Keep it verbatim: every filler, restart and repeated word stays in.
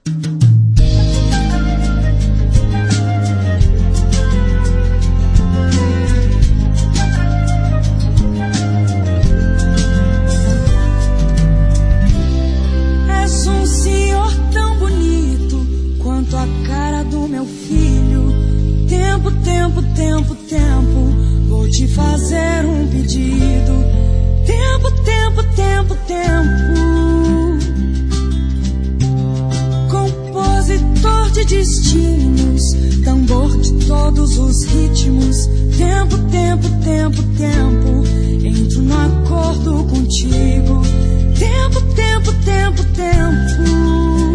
És um senhor tão bonito quanto a cara do meu filho. Tempo, tempo, tempo, tempo, vou te fazer um pedido. Tempo, tempo, tempo, tempo. Compositor de destinos, tambor de todos os ritmos. Tempo, tempo, tempo, tempo, entro no acordo contigo. Tempo, tempo, tempo, tempo.